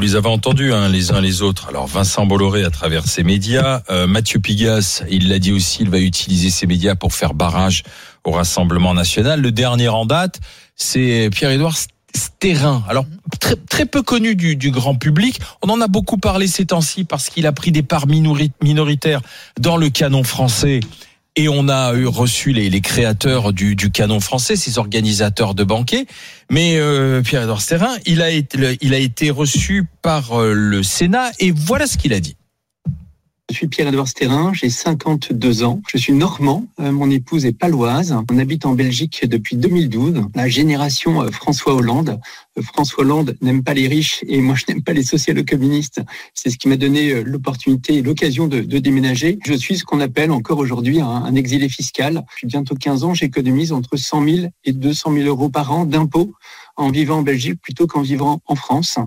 les avez entendus les uns les autres. Alors Vincent Bolloré à travers ses médias, Mathieu Pigasse, il l'a dit aussi, il va utiliser ses médias pour faire barrage au Rassemblement national. Le dernier en date, c'est Pierre-Édouard Stérin. Alors très peu connu du grand public. On en a beaucoup parlé ces temps-ci parce qu'il a pris des parts minoritaires dans le canon français. Et on a reçu les créateurs du canon français, ces organisateurs de banquets. Mais Pierre-Édouard Stérin, il a été reçu par le Sénat et voilà ce qu'il a dit. Je suis Pierre-Édouard Stérin, j'ai 52 ans, je suis normand, mon épouse est paloise, on habite en Belgique depuis 2012, la génération François Hollande. François Hollande n'aime pas les riches et moi je n'aime pas les socialo-communistes. C'est ce qui m'a donné l'opportunité et l'occasion de déménager. Je suis ce qu'on appelle encore aujourd'hui un exilé fiscal. Depuis bientôt 15 ans, j'économise entre 100 000 et 200 000 euros par an d'impôts en vivant en Belgique plutôt qu'en vivant en France.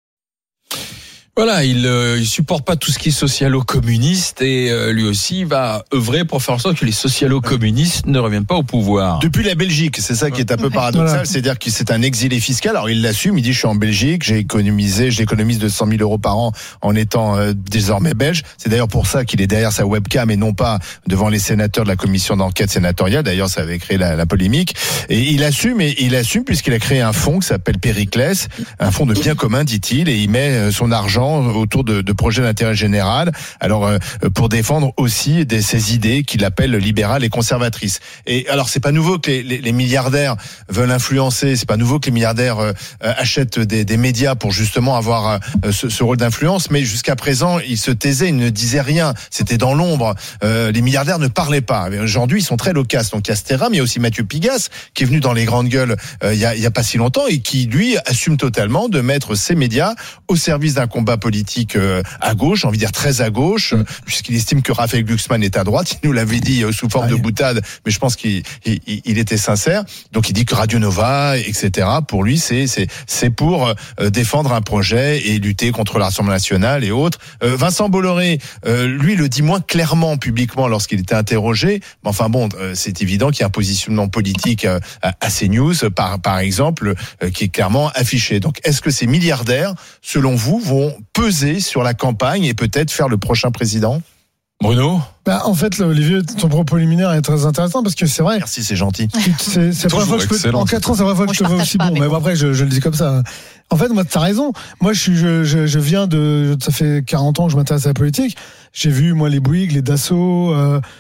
Voilà, il supporte pas tout ce qui est socialo-communiste et lui aussi va œuvrer pour faire en sorte que les socialo-communistes ne reviennent pas au pouvoir. Depuis la Belgique, c'est ça qui est un peu paradoxal, voilà. C'est-à-dire que c'est un exilé fiscal. Alors il l'assume, il dit je suis en Belgique, j'économise 200 000 euros par an en étant désormais belge. C'est d'ailleurs pour ça qu'il est derrière sa webcam et non pas devant les sénateurs de la commission d'enquête sénatoriale. D'ailleurs, ça avait créé la polémique. Et il assume puisqu'il a créé un fonds qui s'appelle Périclès, un fonds de bien commun, dit-il, et il met son argent autour de projets d'intérêt général. Alors pour défendre aussi ces idées qu'il appelle libérales et conservatrices. Et alors c'est pas nouveau que les milliardaires veulent influencer, c'est pas nouveau que les milliardaires achètent des médias pour justement avoir ce rôle d'influence, mais jusqu'à présent ils se taisaient, ils ne disaient rien, c'était dans l'ombre. Les milliardaires ne parlaient pas. Aujourd'hui ils sont très loquaces. Donc il y a Stérin, mais il y a aussi Mathieu Pigasse qui est venu dans les grandes gueules il y a pas si longtemps et qui lui assume totalement de mettre ses médias au service d'un combat politique à gauche, j'ai envie de dire très à gauche, puisqu'il estime que Raphaël Glucksmann est à droite. Il nous l'avait dit sous forme de boutade, mais je pense qu'il était sincère. Donc il dit que Radio Nova, etc., pour lui, c'est pour défendre un projet et lutter contre le Rassemblement national et autres. Vincent Bolloré, lui, le dit moins clairement publiquement lorsqu'il était interrogé. Mais enfin bon, c'est évident qu'il y a un positionnement politique à CNews, par exemple, qui est clairement affiché. Donc est-ce que ces milliardaires, selon vous, vont peser sur la campagne et peut-être faire le prochain président? Bruno? En fait, Olivier, ton propos liminaire est très intéressant parce que c'est vrai. Merci, c'est gentil. C'est la première fois que je peux, en 4 ans, c'est la première fois que je te vois aussi bon. Mais après, je le dis comme ça. En fait, moi, t'as raison. Moi, je viens ça fait 40 ans que je m'intéresse à la politique. J'ai vu, moi, les Bouygues, les Dassault,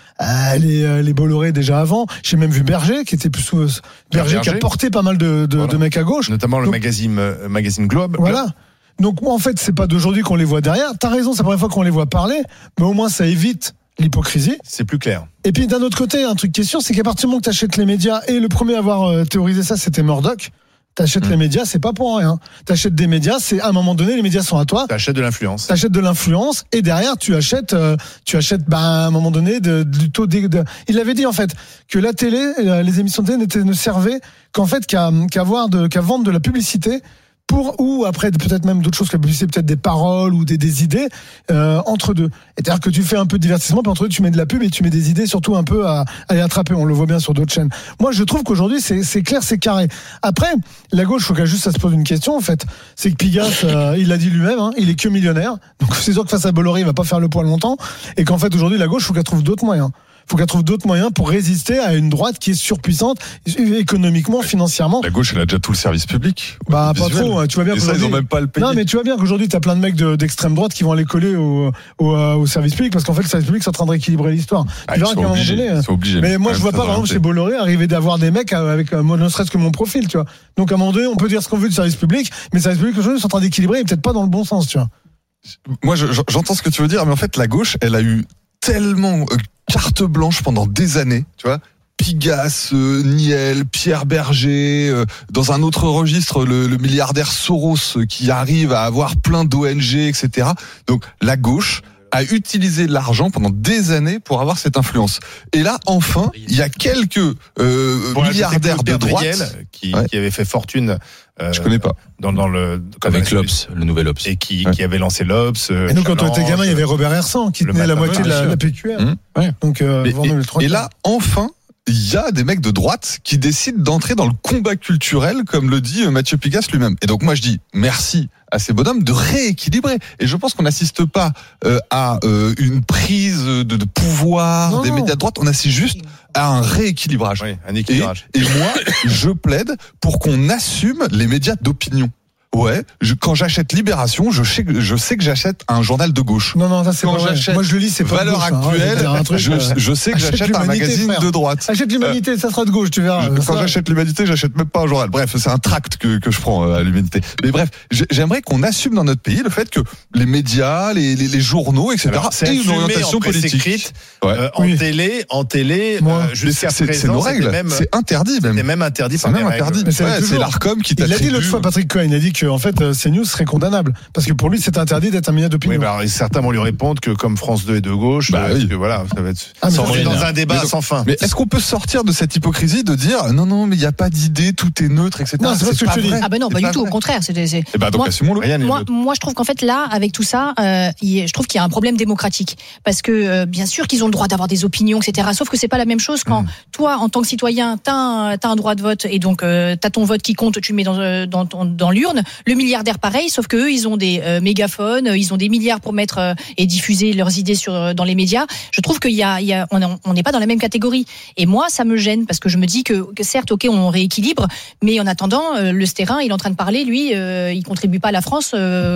les Bolloré déjà avant. J'ai même vu Berger, qui était plus Berger qui a porté pas mal de mecs à gauche. Notamment le magazine Globe. Voilà. Donc, en fait, c'est pas d'aujourd'hui qu'on les voit derrière. T'as raison, c'est la première fois qu'on les voit parler, mais au moins, ça évite l'hypocrisie. C'est plus clair. Et puis, d'un autre côté, un truc qui est sûr, c'est qu'à partir du moment que t'achètes les médias, et le premier à avoir théorisé ça, c'était Murdoch. T'achètes les médias, c'est pas pour rien. T'achètes des médias, c'est à un moment donné, les médias sont à toi. T'achètes de l'influence. T'achètes de l'influence, et derrière, tu achètes, à un moment donné, du taux il l'avait dit, en fait, que la télé, les émissions de télé ne servaient qu'en fait, qu'à vendre de la publicité, ou après peut-être même d'autres choses que la publicité, peut-être des paroles ou des idées entre deux. C'est-à-dire que tu fais un peu de divertissement, puis entre deux tu mets de la pub et tu mets des idées surtout un peu à les attraper. On le voit bien sur d'autres chaînes. Moi je trouve qu'aujourd'hui c'est clair, c'est carré. Après la gauche, faut qu'elle juste ça se pose une question en fait. C'est que Pigasse, il l'a dit lui-même, il est que millionnaire. Donc c'est sûr que face à Bolloré il va pas faire le poids longtemps et qu'en fait aujourd'hui la gauche faut qu'elle trouve d'autres moyens. Faut qu'elle trouve d'autres moyens pour résister à une droite qui est surpuissante économiquement, financièrement. La gauche, elle a déjà tout le service public. Pas trop. Tu vois bien. Et ça, ils ont même pas le payer. Non, mais tu vois bien qu'aujourd'hui, t'as plein de mecs d'extrême droite qui vont aller coller au service public parce qu'en fait, le service public, c'est en train de rééquilibrer l'histoire. Ils sont obligés. Mais moi, je vois pas, par exemple, chez Bolloré, arriver d'avoir des mecs avec, ne serait-ce que mon profil, tu vois. Donc, à un moment donné, on peut dire ce qu'on veut du service public, mais le service public, aujourd'hui, ils sont en train d'équilibrer et peut-être pas dans le bon sens, tu vois. Moi, j'entends ce que tu veux dire, mais en fait, la gauche, elle a eu tellement carte blanche pendant des années, tu vois. Pigasse, Niel, Pierre Berger, dans un autre registre, le milliardaire Soros qui arrive à avoir plein d'ONG, etc. Donc la gauche a utilisé l'argent pendant des années pour avoir cette influence. Et là, enfin, il y a quelques milliardaires de droite qui avaient fait fortune. Je connais pas. Avec l'Obs, le nouvel Obs. Et qui avait lancé l'Obs. Et nous, quand on était gamin, il y avait Robert Hersan qui tenait la moitié de la PQR. Ouais. Donc, et là, enfin, il y a des mecs de droite qui décident d'entrer dans le combat culturel, comme le dit Mathieu Pigasse lui-même. Et donc moi je dis merci à ces bonhommes de rééquilibrer. Et je pense qu'on n'assiste pas à une prise de pouvoir des médias de droite, on assiste juste à un rééquilibrage. Oui, un équilibrage. Et moi, je plaide pour qu'on assume les médias d'opinion. Ouais, quand j'achète Libération, je sais que j'achète un journal de gauche. Non, ça c'est quand pas vrai. j'achète Moi je le lis, c'est pas Valeurs de gauche, Actuelles, je sais que j'achète un magazine de droite. Achète l'Humanité, ça sera de gauche, tu verras. Quand j'achète l'Humanité, j'achète même pas un journal. Bref, c'est un tract que je prends à l'Humanité. Mais bref, j'aimerais qu'on assume dans notre pays le fait que les médias, les journaux, etc. C'est aient une orientation politique. En télé, jusqu'à présent, c'est nos règles. C'est interdit même. C'est même interdit par les règles. C'est l'Arcom qui t'attribue. Il l'a dit l'autre fois, Patrick Cohen, il a dit que en fait, CNews serait condamnable parce que pour lui, c'est interdit d'être un média d'opinion. Oui, bah, certains vont lui répondre que comme France 2 est de gauche, que voilà, ça va être dans un débat sans fin. Mais est-ce qu'on peut sortir de cette hypocrisie de dire non, mais il n'y a pas d'idée, tout est neutre, etc. Non, c'est pas ce que tu dis. Ah ben non, pas du tout. Au contraire, moi, je trouve qu'en fait là, avec tout ça, je trouve qu'il y a un problème démocratique parce que bien sûr qu'ils ont le droit d'avoir des opinions, etc. Sauf que c'est pas la même chose quand toi, en tant que citoyen, t'as un droit de vote et donc t'as ton vote qui compte, tu le mets dans l'urne. Le milliardaire pareil, sauf que eux ils ont des mégaphones, ils ont des milliards pour mettre et diffuser leurs idées dans les médias. Je trouve on n'est pas dans la même catégorie. Et moi, ça me gêne parce que je me dis que certes, ok, on rééquilibre, mais en attendant, le Stérin, il est en train de parler, lui, il contribue pas à la France,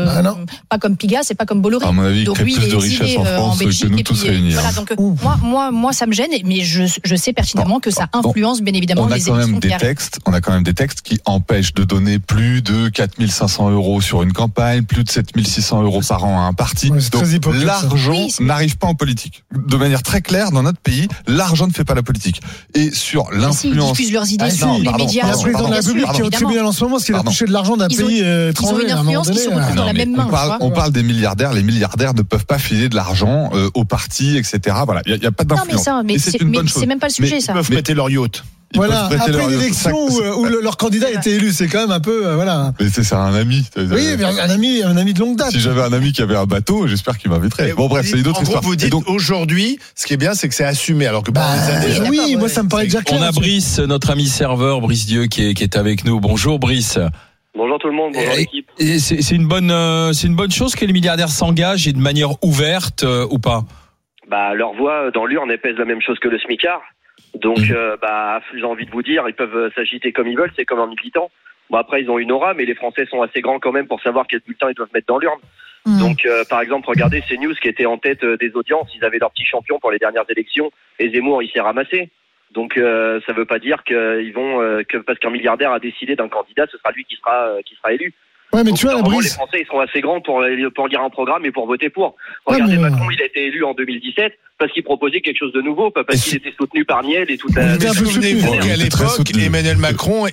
pas comme Pigasse et pas comme Bolloré. À mon avis, donc il lui, crée plus de richesse en France que nous tous réunis. Voilà, donc moi, ça me gêne, mais je sais pertinemment que ça influence bien évidemment les élections qui arrivent. On a quand même des textes qui empêchent de donner plus de 4 500 € sur une campagne, plus de 7 600 € par an à un parti. Ouais, donc l'argent n'arrive pas en politique. De manière très claire, dans notre pays, l'argent ne fait pas la politique. Et sur l'influence... Ils diffusent leurs idées sur les médias. Le président de la République qui est au tribunal en ce moment, parce qu'il a touché de l'argent d'un pays étranger. Ils ont une influence qui se retrouve dans la même main. On parle des milliardaires. Les milliardaires ne peuvent pas filer de l'argent aux partis, etc. Voilà, il n'y a pas d'influence. Non, mais c'est même pas le sujet, ça. Ils peuvent prêter leur yacht. Voilà, après une élection où leur candidat était élu, c'est quand même un peu voilà. Mais c'est un ami. Oui, mais un ami de longue date. Si j'avais un ami qui avait un bateau, j'espère qu'il m'inviterait. Bon bref, c'est une autre histoire. Vous dites donc aujourd'hui, ce qui est bien, c'est que c'est assumé, alors que oui, moi ça me paraît déjà clair. On a Brice, notre ami serveur, Brice Dieu, qui est avec nous. Bonjour Brice. Bonjour tout le monde, bonjour l'équipe. Et c'est une bonne chose que les milliardaires s'engagent et de manière ouverte ou pas? Leur voix dans l'urne, elle pèse la même chose que le smicard. Donc, j'ai envie de vous dire, ils peuvent s'agiter comme ils veulent, c'est comme un militant. Bon, après, ils ont une aura, mais les Français sont assez grands quand même pour savoir quel bulletin ils doivent mettre dans l'urne. Donc, par exemple, regardez CNews qui était en tête des audiences, ils avaient leur petit champion pour les dernières élections, et Zemmour, il s'est ramassé. Donc, ça veut pas dire qu'ils vont, que parce qu'un milliardaire a décidé d'un candidat, ce sera lui qui sera élu. Ouais, mais donc, tu vois, les Français, ils seront assez grands pour lire un programme et pour voter pour. Regardez, Macron, il a été élu en 2017 parce qu'il proposait quelque chose de nouveau, pas parce qu'il était soutenu par Niel et toute la... Souvenez-vous qu'à l'époque, Emmanuel Macron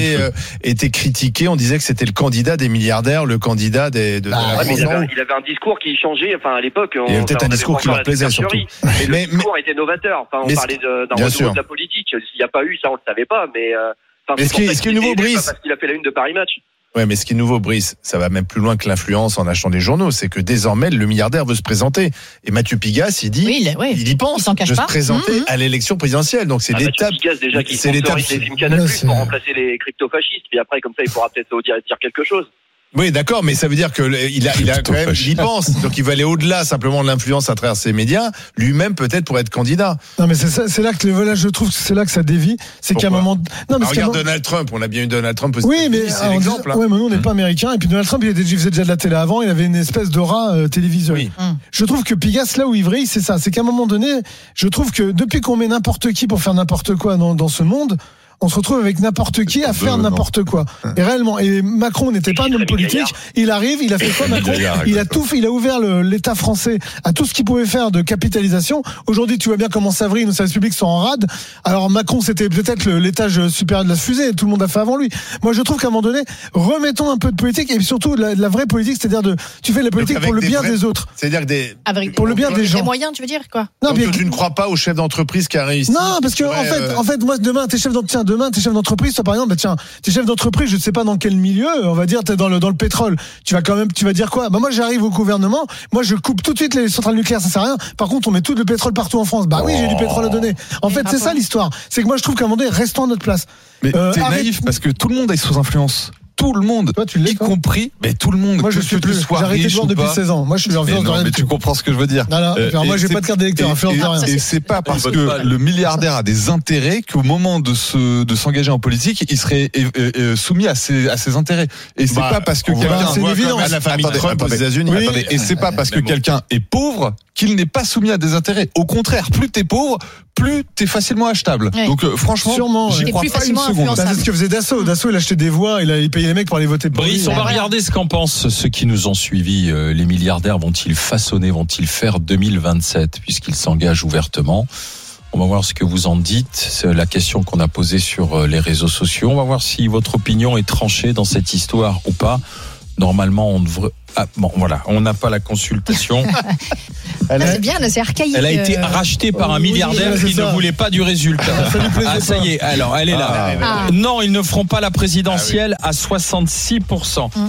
était critiqué, on disait que c'était le candidat des milliardaires, le candidat de la France. Il avait un discours qui changeait, il y avait peut-être un discours qui leur plaisait surtout. Mais le discours était novateur, on parlait d'un renouveau de la politique. S'il n'y a pas eu, ça on le savait pas, mais... ce qui est nouveau, Brice, parce qu'il a fait la une de Paris Match. Ouais, mais ce qui est nouveau, Brice, ça va même plus loin que l'influence en achetant des journaux. C'est que désormais, le milliardaire veut se présenter. Et Mathieu Pigasse, il dit, il y pense, de se présenter à l'élection présidentielle. Donc c'est l'étape. Mathieu Pigasse, déjà, qui sponsorise les films Canal+ pour remplacer les crypto-fascistes. Puis après, comme ça, il pourra peut-être dire quelque chose. Oui, d'accord, mais ça veut dire que il a quand même, il y pense. Donc il va aller au-delà simplement de l'influence à travers ses médias. Lui-même peut-être pour être candidat. Non, mais c'est là que je trouve que c'est là que ça dévie. C'est qu'à un moment. Non, mais regarde Donald Trump. On a bien eu Donald Trump. Oui, mais c'est l'exemple. Ouais, mais nous on n'est pas américain. Et puis Donald Trump, il faisait déjà de la télé avant. Il avait une espèce d'aura télévisuelle. Oui. Je trouve que Pigasse, là où il vrille, c'est ça. C'est qu'à un moment donné, je trouve que depuis qu'on met n'importe qui pour faire n'importe quoi dans ce monde, on se retrouve avec n'importe qui à faire n'importe quoi. Et réellement, et Macron n'était pas un homme politique. Il arrive, il a fait quoi Macron? Il a ouvert l'État français à tout ce qu'il pouvait faire de capitalisation. Aujourd'hui, tu vois bien comment Savary, nos services publics sont en rade. Alors Macron, c'était peut-être l'étage supérieur de la fusée. Tout le monde a fait avant lui. Moi, je trouve qu'à un moment donné, remettons un peu de politique et surtout la vraie politique, c'est-à-dire tu fais la politique pour le bien des autres. C'est-à-dire pour le bien des gens. Des moyens, tu veux dire quoi? Non, tu ne crois pas au chef d'entreprise qui a réussi? Non, parce que en fait, moi demain, t'es chef d'entreprise demain, t'es chef d'entreprise, toi par exemple, tiens, t'es chef d'entreprise, je sais pas dans quel milieu, on va dire, t'es dans le pétrole. Tu vas dire quoi? Moi, j'arrive au gouvernement, moi, je coupe tout de suite les centrales nucléaires, ça sert à rien. Par contre, on met tout le pétrole partout en France. Oui, j'ai du pétrole à donner. En fait, c'est ça l'histoire. C'est que moi, je trouve qu'à un moment donné, restons à notre place. Mais t'es naïf parce que tout le monde est sous influence. Tout le monde, toi, y compris, mais tout le monde. Moi, je suis plus. J'ai arrêté de voir depuis 16 ans. Moi, je suis influence de rien. Mais tu comprends ce que je veux dire. Non, moi, j'ai pas de carte d'électeur. Influence de rien. Et c'est pas parce que le milliardaire a des intérêts qu'au moment de s'engager en politique, il serait soumis à ses intérêts. Et c'est pas parce que quelqu'un. C'est évident. La famille Trump aux États-Unis. Et c'est pas parce que quelqu'un est pauvre qu'il n'est pas soumis à des intérêts. Au contraire, plus t'es pauvre, plus t'es facilement achetable. Donc franchement, j'y crois pas une seconde. C'est ce que faisait Dassault. Dassault, il achetait des voix, il payait les mecs pour aller voter pour lui. Brice, on va regarder ce qu'en pensent ceux qui nous ont suivis. Les milliardaires vont-ils façonner, vont-ils faire 2027 puisqu'ils s'engagent ouvertement? On va voir ce que vous en dites. C'est la question qu'on a posée sur les réseaux sociaux. On va voir si votre opinion est tranchée dans cette histoire ou pas. Normalement, on devrait... on n'a pas la consultation. C'est bien, c'est archaïque. Elle a été rachetée par un milliardaire qui ne voulait pas du résultat. Ça y est, alors elle est là. Non, ils ne feront pas la présidentielle à 66%.